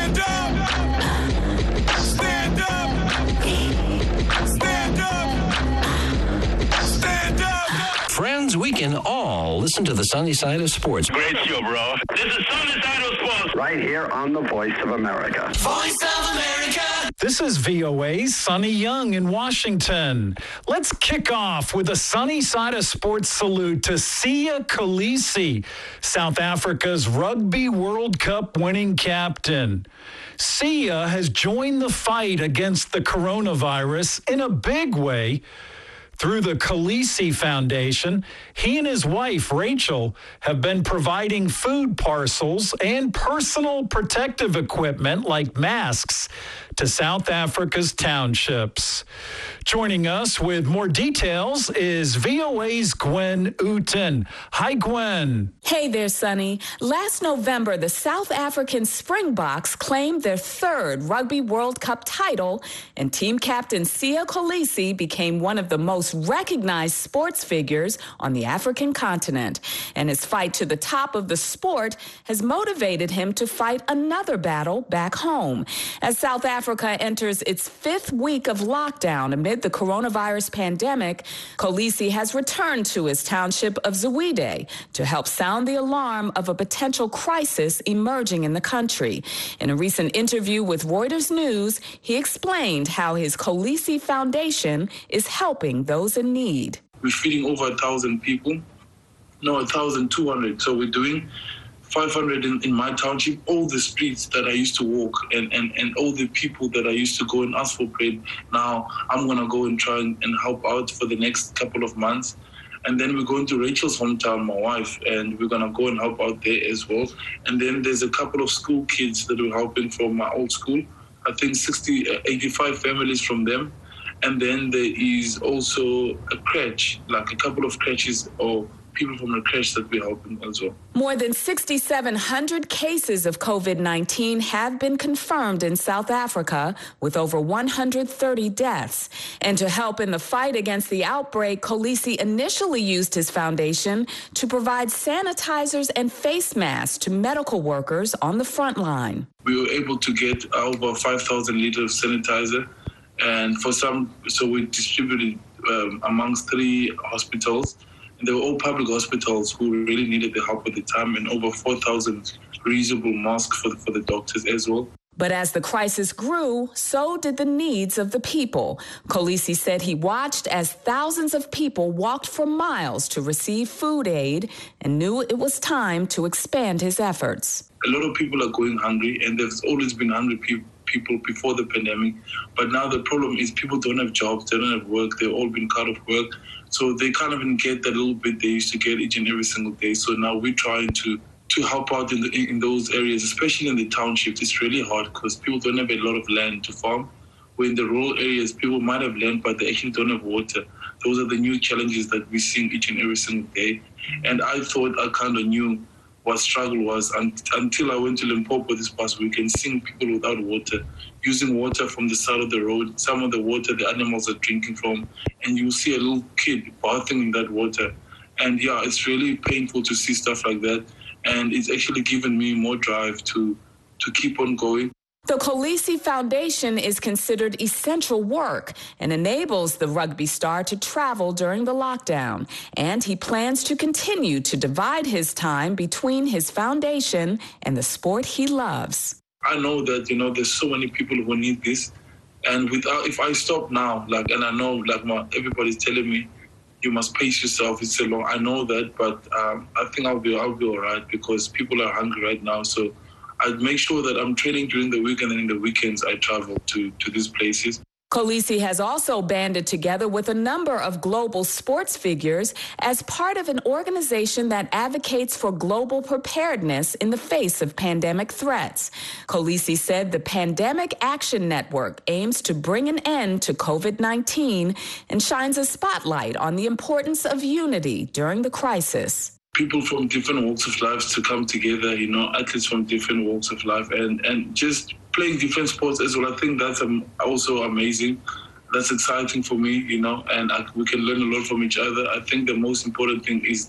Stand up! Stand up! Stand up! Stand up! Friends, we can all listen to the sunny side of sports. Great show, bro. This is Sunny Side of Sports. Right here on the Voice of America. Voice of America! This is VOA's Sonny Young in Washington. Let's kick off with a sunny side of sports salute to Siya Kolisi, South Africa's Rugby World Cup winning captain. Siya has joined the fight against the coronavirus in a big way. Through the Kolisi Foundation, he and his wife, Rachel, have been providing food parcels and personal protective equipment like masks to South Africa's townships. Joining us with more details is VOA's Gwen Uten. Hi, Gwen. Hey there, Sonny. Last November, the South African Springboks claimed their third Rugby World Cup title, and team captain Siya Kolisi became one of the most recognized sports figures on the African continent. And his fight to the top of the sport has motivated him to fight another battle back home. As South Africa enters its fifth week of lockdown amid the coronavirus pandemic, Kolisi has returned to his township of Zwide to help sound the alarm of a potential crisis emerging in the country. In a recent interview with Reuters News, he explained how his Kolisi Foundation is helping those in need. We're feeding over 1,000 people. No, 1,200. So we're doing 500 in my township, all the streets that I used to walk and all the people that I used to go and ask for bread. Now I'm going to go and try and help out for the next couple of months. And then we're going to Rachel's hometown, my wife, and we're going to go and help out there as well. And then there's a couple of school kids that we're helping from my old school. I think 85 families from them. And then there is also a crèche, like a couple of crèches or people from the crèche that we're helping as well. More than 6,700 cases of COVID-19 have been confirmed in South Africa, with over 130 deaths. And to help in the fight against the outbreak, Kolisi initially used his foundation to provide sanitizers and face masks to medical workers on the front line. We were able to get over 5,000 liters of sanitizer. And so we distributed amongst 3 hospitals. And they were all public hospitals who really needed the help at the time, and over 4,000 reusable masks for the doctors as well. But as the crisis grew, so did the needs of the people. Kolisi said he watched as thousands of people walked for miles to receive food aid and knew it was time to expand his efforts. A lot of people are going hungry, and there's always been hungry people before the pandemic. But now the problem is people don't have jobs, they don't have work, they've all been cut off work. So they can't even get that little bit they used to get each and every single day. So now we're trying to help out in those areas, especially in the townships. It's really hard because people don't have a lot of land to farm. Where in the rural areas, people might have land, but they actually don't have water. Those are the new challenges that we're seeing each and every single day. And I thought I kind of knew what struggle was until I went to Limpopo this past weekend, seeing people without water, using water from the side of the road, some of the water the animals are drinking from, and you see a little kid bathing in that water. And yeah, it's really painful to see stuff like that. And it's actually given me more drive to keep on going. The Kolisi Foundation is considered essential work and enables the rugby star to travel during the lockdown. And he plans to continue to divide his time between his foundation and the sport he loves. I know that, there's so many people who need this. And if I stop now, and I know, everybody's telling me, you must pace yourself. It's so long. I know that, but I think I'll be all right because people are hungry right now. So I'd make sure that I'm training during the week, and then in the weekends I travel to these places. Kolisi has also banded together with a number of global sports figures as part of an organization that advocates for global preparedness in the face of pandemic threats. Kolisi said the Pandemic Action Network aims to bring an end to COVID-19 and shines a spotlight on the importance of unity during the crisis. People from different walks of life to come together, athletes from different walks of life and just playing different sports as well. I think that's also amazing. That's exciting for me, and we can learn a lot from each other. I think the most important thing is the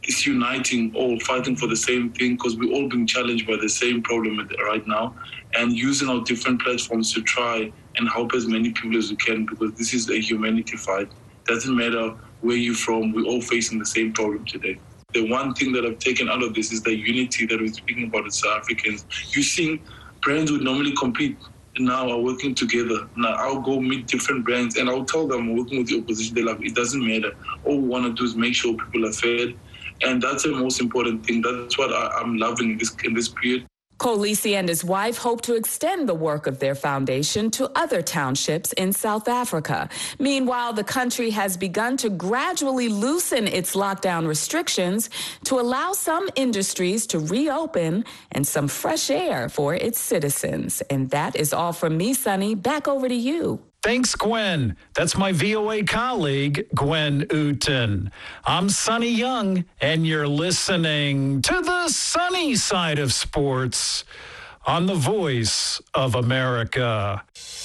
is uniting, all fighting for the same thing, because we're all being challenged by the same problem right now, and using our different platforms to try and help as many people as we can, because this is a humanity fight. Doesn't matter where you're from, we're all facing the same problem today. The one thing that I've taken out of this is the unity that we're speaking about as South Africans. You're seeing brands who normally compete now are working together. Now I'll go meet different brands and I'll tell them I'm working with the opposition. They're like, it doesn't matter. All we want to do is make sure people are fed. And that's the most important thing. That's what I'm loving in this period. Kolisi and his wife hope to extend the work of their foundation to other townships in South Africa. Meanwhile, the country has begun to gradually loosen its lockdown restrictions to allow some industries to reopen and some fresh air for its citizens. And that is all from me, Sonny. Back over to you. Thanks, Gwen. That's my VOA colleague, Gwen Uten. I'm Sonny Young, and you're listening to the sunny side of sports on the Voice of America.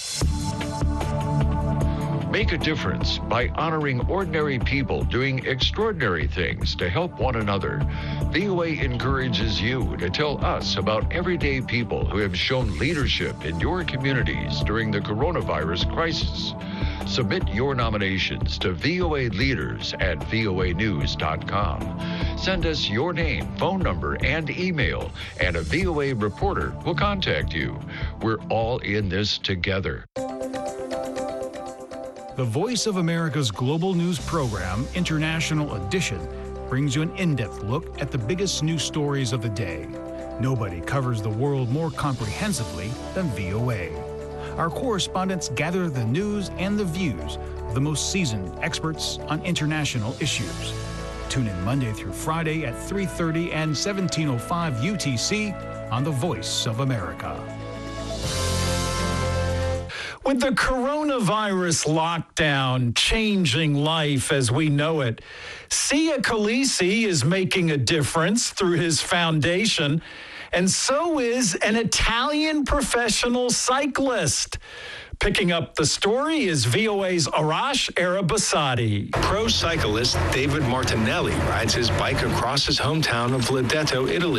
Make a difference by honoring ordinary people doing extraordinary things to help one another. VOA encourages you to tell us about everyday people who have shown leadership in your communities during the coronavirus crisis. Submit your nominations to VOA Leaders at voanews.com. Send us your name, phone number, and email, and a VOA reporter will contact you. We're all in this together. The Voice of America's global news program, International Edition, brings you an in-depth look at the biggest news stories of the day. Nobody covers the world more comprehensively than VOA. Our correspondents gather the news and the views of the most seasoned experts on international issues. Tune in Monday through Friday at 3:30 and 17:05 UTC on The Voice of America. With the coronavirus lockdown changing life as we know it, Siya Kolisi is making a difference through his foundation, and so is an Italian professional cyclist. Picking up the story is VOA's Arash Arabasadi. Pro cyclist David Martinelli rides his bike across his hometown of Lodeto, Italy.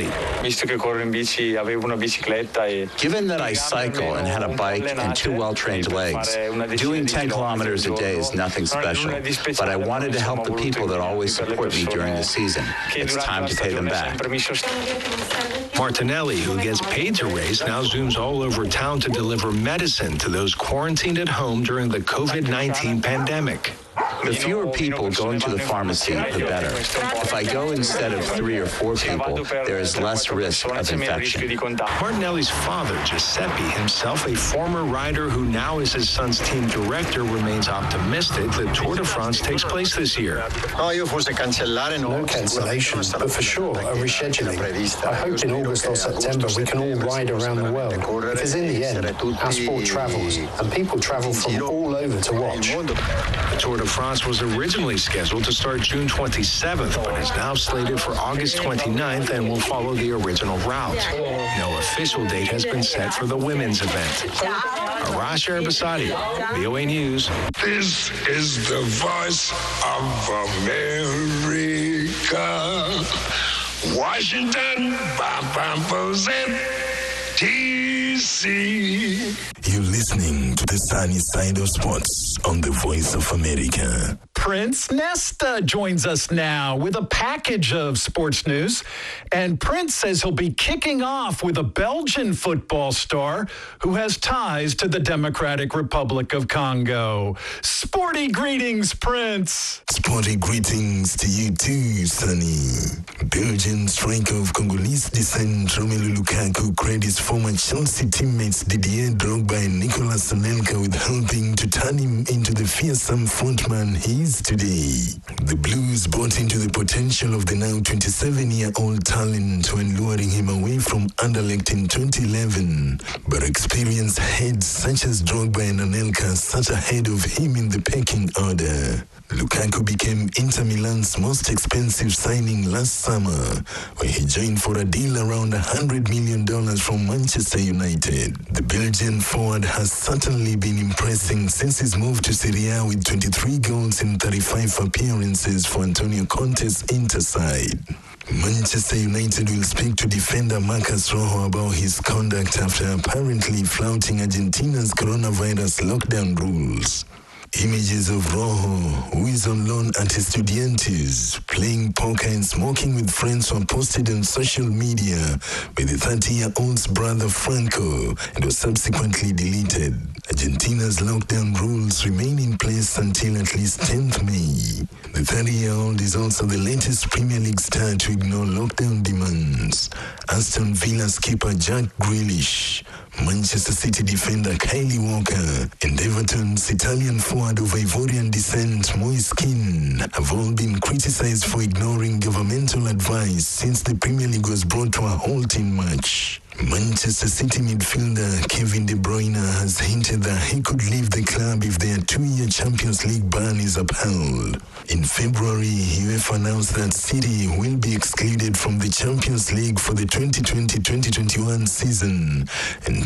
Given that I cycle and had a bike and two well-trained legs, doing 10 kilometers a day is nothing special. But I wanted to help the people that always support me during the season. It's time to pay them back. Martinelli, who gets paid to race, now zooms all over town to deliver medicine to those quarantined at home during the COVID-19 pandemic. The fewer people going to the pharmacy, the better. If I go instead of 3 or 4 people, there is less risk of infection. Martinelli's father, Giuseppe, himself a former rider who now is his son's team director, remains optimistic that Tour de France takes place this year. No cancellation, but for sure, a rescheduling. I hope in August or September we can all ride around the world, because in the end, our sport travels, and people travel from all over to watch. The Tour de France was originally scheduled to start June 27th, but is now slated for August 29th and will follow the original route. No official date has been set for the women's event. Arash Arabasadi, VOA News. This is the Voice of America. Washington, DC. You're listening to the sunny side of sports on the Voice of America. Prince Nesta joins us now with a package of sports news. And Prince says he'll be kicking off with a Belgian football star who has ties to the Democratic Republic of Congo. Sporty greetings, Prince. Sporty greetings to you too, Sonny. Belgian striker of Congolese descent Romelu Lukaku credits former Chelsea teammates Didier Drogba and Nicolas Anelka with helping to turn him into the fearsome frontman he is today. The Blues bought into the potential of the now 27-year-old talent when luring him away from Anderlecht in 2011. But experienced heads such as Drogba and Anelka sat ahead of him in the pecking order. Lukaku became Inter Milan's most expensive signing last summer, where he joined for a deal around $100 million from Manchester United. The Belgian forward has certainly been impressing since his move to Serie A with 23 goals in 35 appearances for Antonio Conte's Inter side. Manchester United will speak to defender Marcus Rojo about his conduct after apparently flouting Argentina's coronavirus lockdown rules. Images of Rojo, who is on loan at Estudiantes, playing poker and smoking with friends were posted on social media by the 30-year-old's brother Franco and was subsequently deleted. Argentina's lockdown rules remain in place until at least 10th May. The 30-year-old is also the latest Premier League star to ignore lockdown demands. Aston Villa's keeper Jack Grealish, Manchester City defender Kylie Walker, and Everton's Italian forward of Ivorian descent Moise Kean have all been criticized for ignoring governmental advice since the Premier League was brought to a halt in March. Manchester City midfielder Kevin De Bruyne has hinted that he could leave the club if their 2-year Champions League ban is upheld. In February, UEFA announced that City will be excluded from the Champions League for the 2020-2021 season and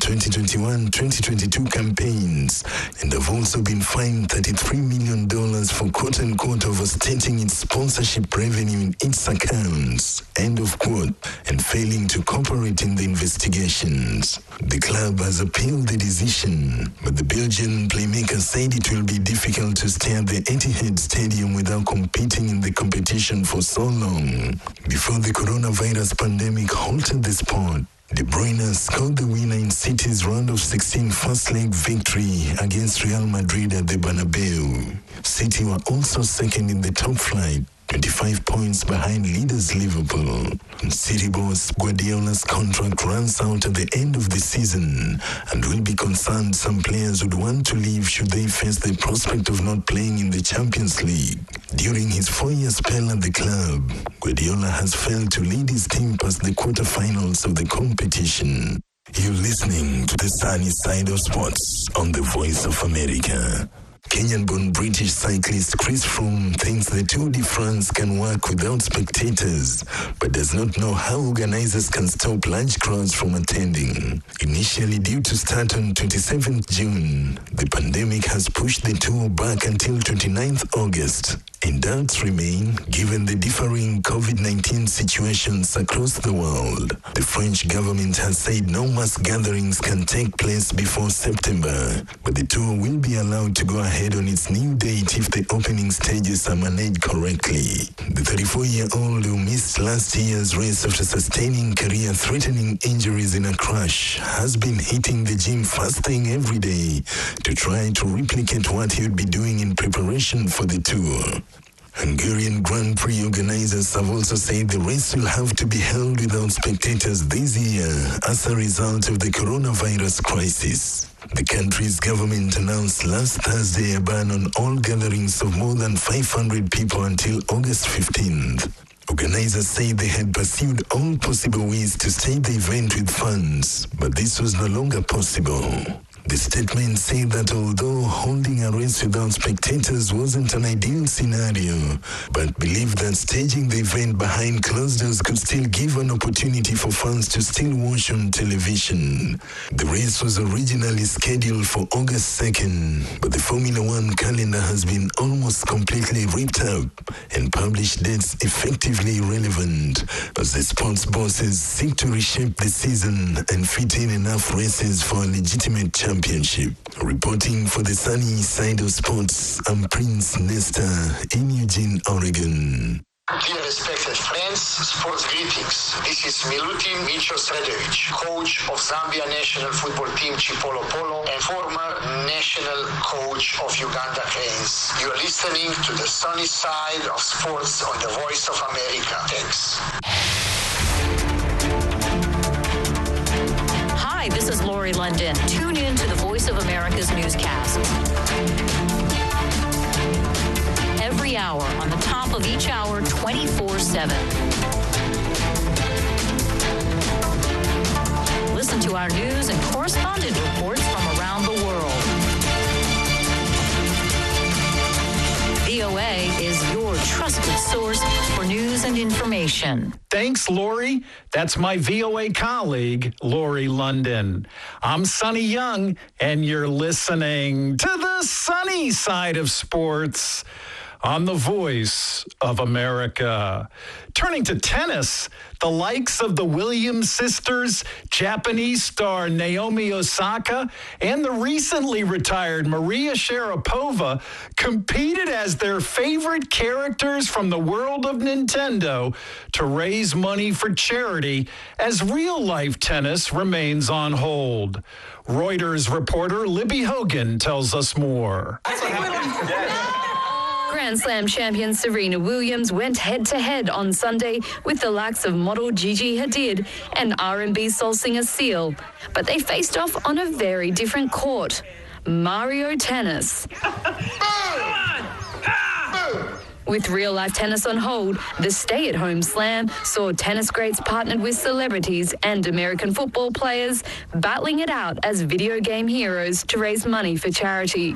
2021-2022 campaigns, and have also been fined $33 million for quote-unquote overstating its sponsorship revenue in its accounts, end of quote, and failing to cooperate in the investigations. The club has appealed the decision, but the Belgian playmaker said it will be difficult to stay at the Etihad Stadium without competing in the competition for so long. Before the coronavirus pandemic halted the sport, De Bruyne scored the winner in City's round of 16 first leg victory against Real Madrid at the Bernabeu. City were also second in the top flight, 25 points behind leaders Liverpool. City boss Guardiola's contract runs out at the end of the season and will be concerned some players would want to leave should they face the prospect of not playing in the Champions League. During his 4-year spell at the club, Guardiola has failed to lead his team past the quarterfinals of the competition. You're listening to the sunny side of sports on the Voice of America. Kenyan-born British cyclist Chris Froome thinks the Tour de France can work without spectators, but does not know how organizers can stop large crowds from attending. Initially due to start on 27th June, the pandemic has pushed the tour back until 29th August. And doubts remain given the differing COVID-19 situations across the world. The French government has said no mass gatherings can take place before September, but the tour will be allowed to go ahead on its new date if the opening stages are managed correctly. The 34-year-old who missed last year's race after sustaining career-threatening injuries in a crash has been hitting the gym first thing every day to try to replicate what he would be doing in preparation for the tour. Hungarian Grand Prix organizers have also said the race will have to be held without spectators this year as a result of the coronavirus crisis. The country's government announced last Thursday a ban on all gatherings of more than 500 people until August 15th. Organizers say they had pursued all possible ways to stage the event with fans, but this was no longer possible. The statement said that although holding a race without spectators wasn't an ideal scenario, but believed that staging the event behind closed doors could still give an opportunity for fans to still watch on television. The race was originally scheduled for August 2nd, but the Formula One calendar has been almost completely ripped up and published dates effectively irrelevant as the sports bosses seek to reshape the season and fit in enough races for a legitimate championship. Reporting for the sunny side of sports, I'm Prince Nesta in Eugene, Oregon. Dear respected friends, sports greetings. This is Milutin Micho Sredovic, coach of Zambia national football team Chipolo Polo and former national coach of Uganda Cranes. You are listening to the sunny side of sports on the Voice of America. Thanks. Hi, this is Lori London. Tune in to the Voice of America's newscast. Every hour, on the top of each hour, 24/7. Listen to our news and correspondent reports from around the world. VOA source for news and information. Thanks, Lori. That's my VOA colleague, Lori London. I'm Sonny Young, and you're listening to the sunny side of sports on the Voice of America. Turning to tennis, the likes of the Williams sisters, Japanese star Naomi Osaka, and the recently retired Maria Sharapova competed as their favorite characters from the world of Nintendo to raise money for charity as real-life tennis remains on hold. Reuters reporter Libby Hogan tells us more. Grand Slam champion Serena Williams went head-to-head on Sunday with the likes of model Gigi Hadid and R&B soul singer Seal. But they faced off on a very different court, Mario Tennis. With real-life tennis on hold, the stay-at-home slam saw tennis greats partnered with celebrities and American football players battling it out as video game heroes to raise money for charity.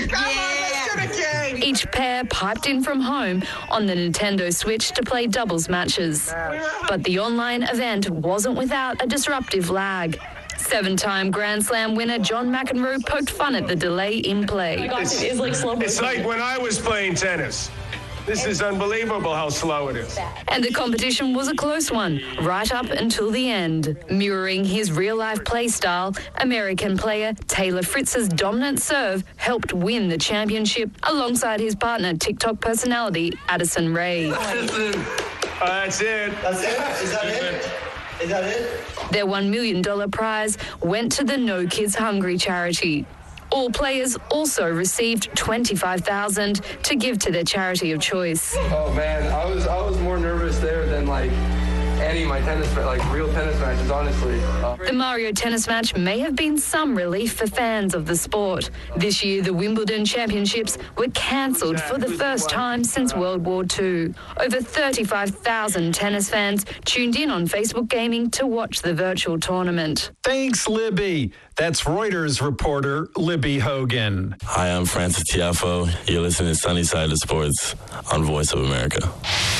Each pair piped in from home on the Nintendo Switch to play doubles matches. But the online event wasn't without a disruptive lag. Seven-time Grand Slam winner John McEnroe poked fun at the delay in play. It's like when I was playing tennis. This is unbelievable how slow it is. And the competition was a close one, right up until the end. Mirroring his real-life play style, American player Taylor Fritz's dominant serve helped win the championship alongside his partner, TikTok personality Addison Rae. That's it. That's it? Is that it? Is that it? Their $1 million prize went to the No Kids Hungry charity. All players also received $25,000 to give to their charity of choice. Oh man, I was more nervous there than any of my real tennis matches, honestly. The Mario Tennis match may have been some relief for fans of the sport. This year, the Wimbledon Championships were cancelled for the first time since World War II. Over 35,000 tennis fans tuned in on Facebook Gaming to watch the virtual tournament. Thanks, Libby. That's Reuters reporter Libby Hogan. Hi, I'm Francis Tiafo. You're listening to Sunny Side of Sports on Voice of America.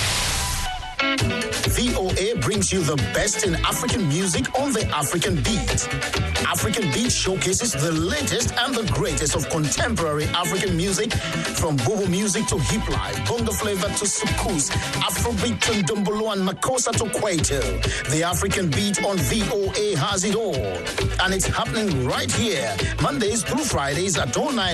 VOA brings you the best in African music on the African Beat. African Beat showcases the latest and the greatest of contemporary African music, from bobo music to hip life, bongo flavor to soukous, Afrobeat to ndombolo and makossa to kwaito. The African Beat on VOA has it all. And it's happening right here, Mondays through Fridays at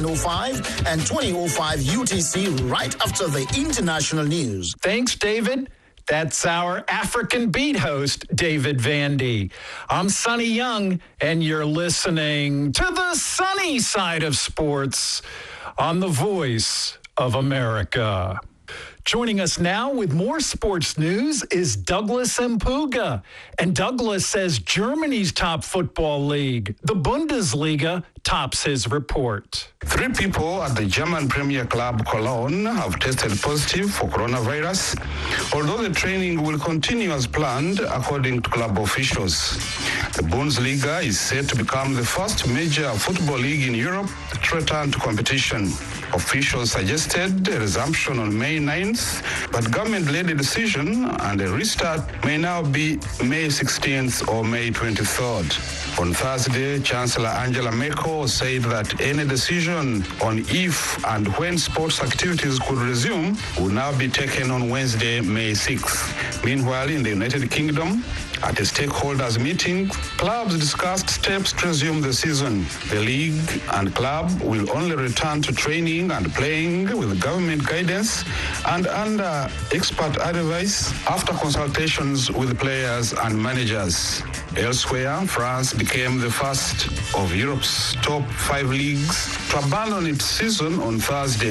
09:05 and 20:05 UTC, right after the international news. Thanks, David. That's our African Beat host, David Vandy. I'm Sonny Young, and you're listening to the sunny side of sports on the Voice of America. Joining us now with more sports news is Douglas Mpuga. And Douglas says Germany's top football league, the Bundesliga, tops his report. 3 people at the German Premier Club Cologne have tested positive for coronavirus, although the training will continue as planned, according to club officials. The Bundesliga is set to become the first major football league in Europe to return to competition. Officials suggested a resumption on May 9th, but government-led a decision and a restart may now be May 16th or May 23rd. On Thursday, Chancellor Angela Merkel said that any decision on if and when sports activities could resume will now be taken on Wednesday, May 6th. Meanwhile, in the United Kingdom, at a stakeholders meeting, clubs discussed steps to resume the season. The league and club will only return to training and playing with government guidance and under expert advice after consultations with players and managers. Elsewhere, France became the first of Europe's top 5 leagues to abandon its season on Thursday.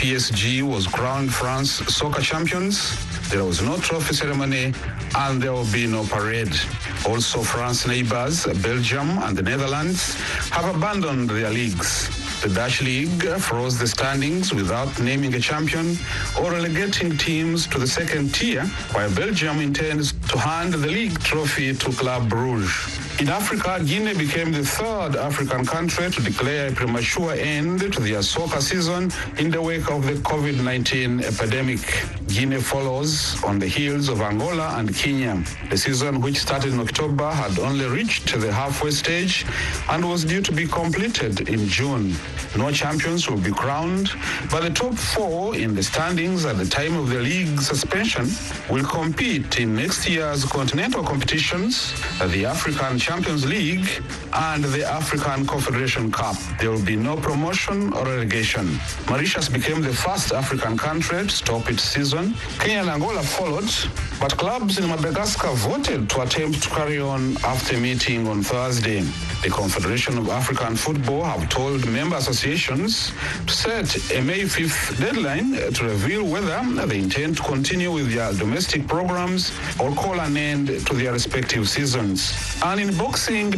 PSG was crowned France soccer champions. There was no trophy ceremony and there will be no parade. Also, France's neighbors, Belgium and the Netherlands, have abandoned their leagues. The Dutch League froze the standings without naming a champion or relegating teams to the second tier, while Belgium intends to hand the league trophy to Club Brugge. In Africa, Guinea became the 3rd African country to declare a premature end to their soccer season in the wake of the COVID-19 epidemic. Guinea follows on the heels of Angola and Kenya. The season, which started in October, had only reached the halfway stage and was due to be completed in June. No champions will be crowned, but the top four in the standings at the time of the league suspension will compete in next year's continental competitions, the African Champions League and the African Confederation Cup. There will be no promotion or relegation. Mauritius became the first African country to stop its season. Kenya and Angola followed, but clubs in Madagascar voted to attempt to carry on after meeting on Thursday. The Confederation of African Football have told member associations to set a May 5th deadline to reveal whether they intend to continue with their domestic programs or call an end to their respective seasons. And in boxing,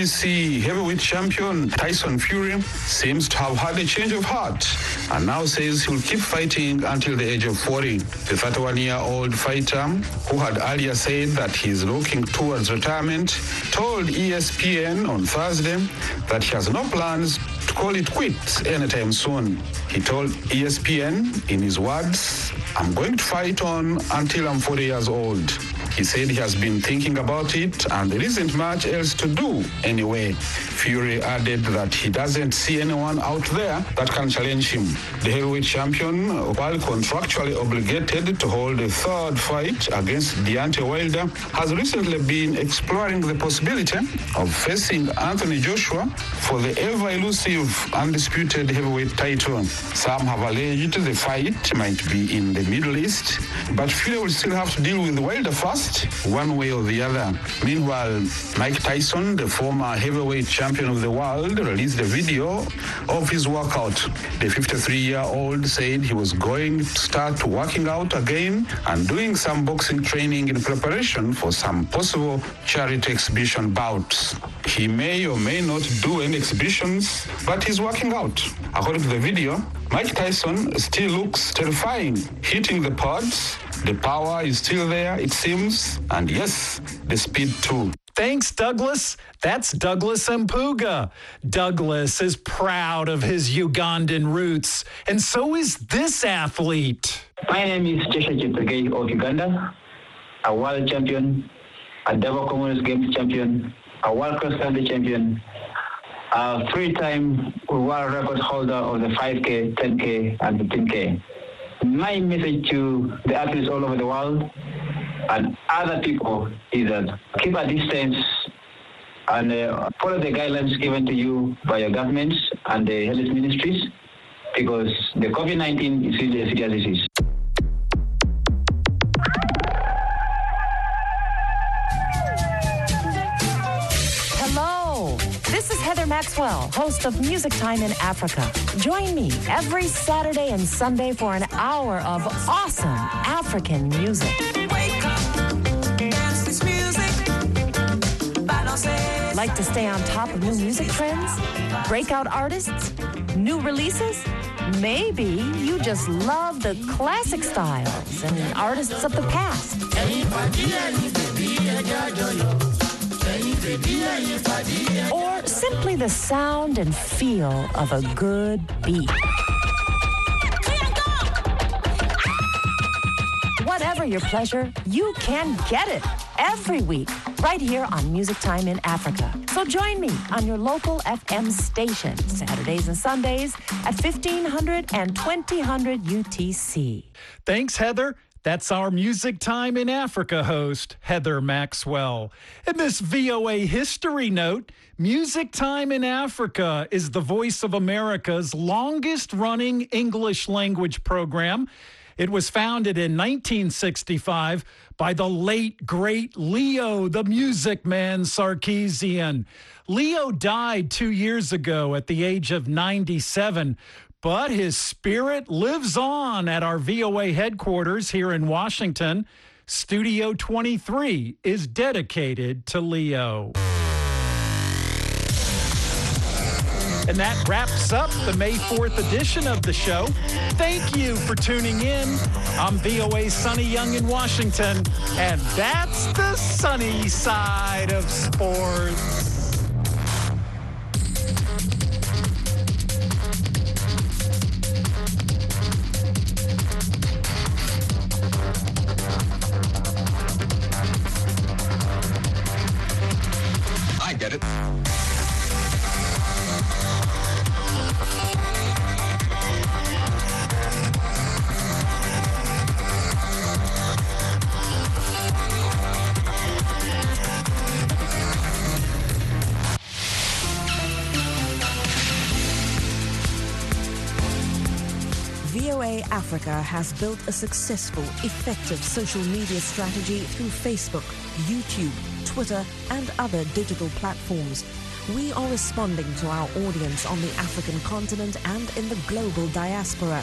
WBC heavyweight champion Tyson Fury seems to have had a change of heart and now says he'll keep fighting until the age of 40. The 31-year-old fighter, who had earlier said that he's looking towards retirement, told ESPN on Thursday that he has no plans to call it quits anytime soon. He told ESPN, in his words, "I'm going to fight on until I'm 40 years old." He said he has been thinking about it and there isn't much else to do anyway. Fury added that he doesn't see anyone out there that can challenge him. The heavyweight champion, while contractually obligated to hold a third fight against Deontay Wilder, has recently been exploring the possibility of facing Anthony Joshua for the ever-elusive undisputed heavyweight title. Some have alleged the fight might be in the Middle East, but Fury will still have to deal with Wilder first, one way or the other. Meanwhile, Mike Tyson, the former heavyweight champion of the world, released a video of his workout. The 53-year-old said he was going to start working out again and doing some boxing training in preparation for some possible charity exhibition bouts. He may or may not do any exhibitions, but he's working out. According to the video, Mike Tyson still looks terrifying, hitting the pods. The power is still there, it seems, and yes, the speed too. Thanks, Douglas. That's Douglas Mpuga. Douglas is proud of his Ugandan roots, and so is this athlete. My name is Joshua Cheptegei of Uganda, a world champion, a double Commonwealth Games champion, a world cross-country champion, a three-time world record holder of the 5K, 10K, and 15K. My message to the athletes all over the world and other people is that keep a distance and follow the guidelines given to you by your governments and the health ministries, because the COVID-19 is really a serious disease. This is Heather Maxwell, host of Music Time in Africa. Join me every Saturday and Sunday for an hour of awesome African music. Wake up, dance this music. Like to stay on top of new music trends? Breakout artists? New releases? Maybe you just love the classic styles and artists of the past. Or simply the sound and feel of a good beat. Whatever your pleasure, you can get it every week right here on Music Time in Africa. So join me on your local FM station, Saturdays and Sundays at 1500 and 2000 UTC. Thanks, Heather. That's our Music Time in Africa host, Heather Maxwell. In this VOA history note, Music Time in Africa is the Voice of America's longest-running English language program. It was founded in 1965 by the late, great Leo, the Music Man Sarkeesian. Leo died 2 years ago at the age of 97, but his spirit lives on at our VOA headquarters here in Washington. Studio 23 is dedicated to Leo. And that wraps up the May 4th edition of the show. Thank you for tuning in. I'm VOA's Sonny Young in Washington, and that's the sunny side of sports. VOA Africa has built a successful, effective social media strategy through Facebook, YouTube, Twitter, and other digital platforms. We are responding to our audience on the African continent and in the global diaspora.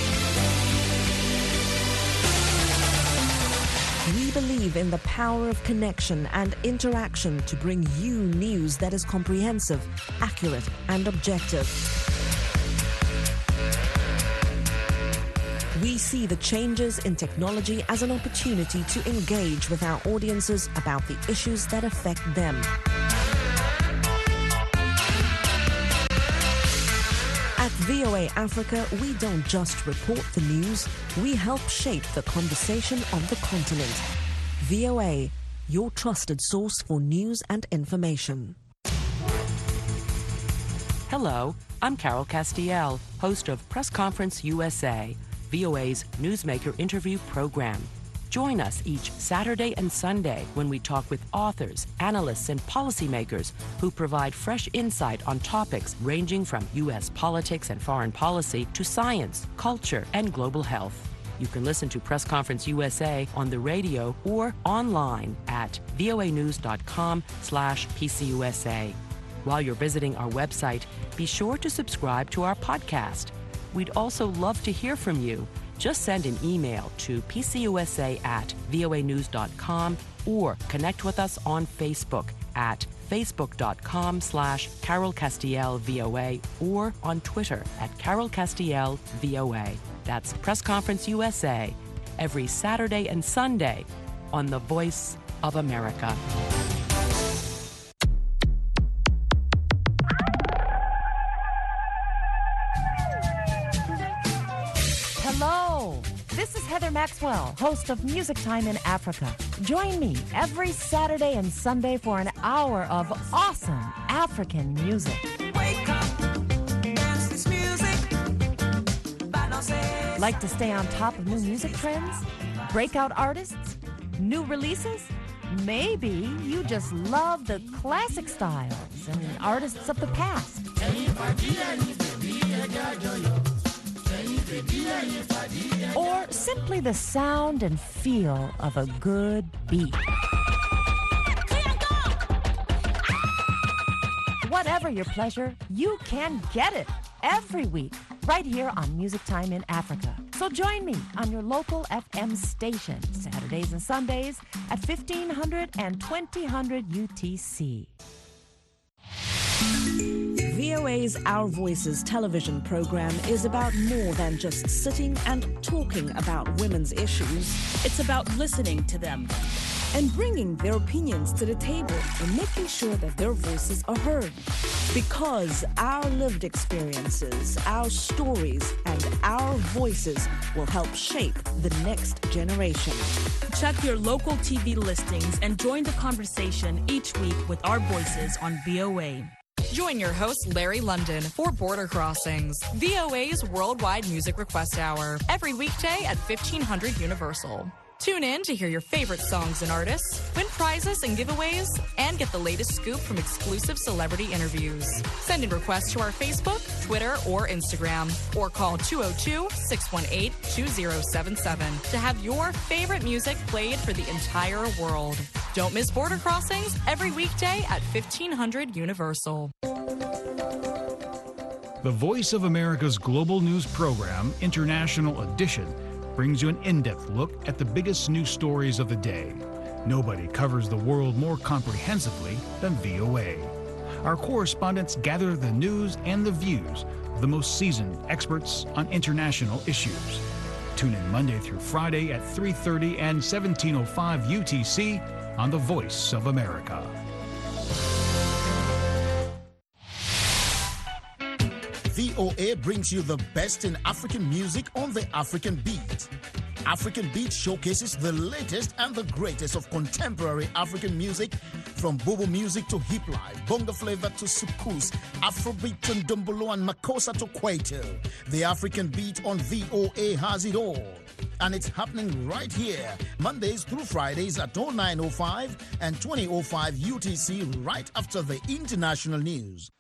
We believe in the power of connection and interaction to bring you news that is comprehensive, accurate, and objective. We see the changes in technology as an opportunity to engage with our audiences about the issues that affect them. At VOA Africa, we don't just report the news, we help shape the conversation on the continent. VOA, your trusted source for news and information. Hello, I'm Carol Castiel, host of Press Conference USA, VOA's newsmaker interview program. Join us each Saturday and Sunday when we talk with authors, analysts, and policymakers who provide fresh insight on topics ranging from U.S. politics and foreign policy to science, culture, and global health. You can listen to Press Conference USA on the radio or online at voanews.com/PCUSA. While you're visiting our website, be sure to subscribe to our podcast. We'd also love to hear from you. Just send an email to pcusa@voanews.com or connect with us on Facebook at facebook.com/Carol Castiel VOA or on Twitter at Carol Castiel VOA. That's Press Conference USA every Saturday and Sunday on the Voice of America. Hello, this is Heather Maxwell, host of Music Time in Africa. Join me every Saturday and Sunday for an hour of awesome African music. Wake up, dance this music. Like to stay on top of new music trends? Breakout artists? New releases? Maybe you just love the classic styles and artists of the past. Or simply the sound and feel of a good beat. Whatever your pleasure, you can get it every week right here on Music Time in Africa. So join me on your local FM station Saturdays and Sundays at 1500 and 2000 UTC. VOA's Our Voices television program is about more than just sitting and talking about women's issues. It's about listening to them and bringing their opinions to the table and making sure that their voices are heard. Because our lived experiences, our stories, and our voices will help shape the next generation. Check your local TV listings and join the conversation each week with our voices on VOA. Join your host, Larry London, for Border Crossings, VOA's worldwide music request hour, every weekday at 1500 Universal. Tune in to hear your favorite songs and artists, win prizes and giveaways, and get the latest scoop from exclusive celebrity interviews. Send in requests to our Facebook, Twitter, or Instagram, or call 202-618-2077 to have your favorite music played for the entire world. Don't miss Border Crossings every weekday at 1500 Universal. The Voice of America's global news program, International Edition, brings you an in-depth look at the biggest news stories of the day. Nobody covers the world more comprehensively than VOA. Our correspondents gather the news and the views of the most seasoned experts on international issues. Tune in Monday through Friday at 3:30 and 17:05 UTC on The Voice of America. VOA brings you the best in African music on the African Beat. African Beat showcases the latest and the greatest of contemporary African music, from Bobo music to hip life, bongo flavor to soukous, Afrobeat to Ndombolo and Makossa to Kwaito. The African Beat on VOA has it all. And it's happening right here, Mondays through Fridays at 09:05 and 20:05 UTC, right after the international news.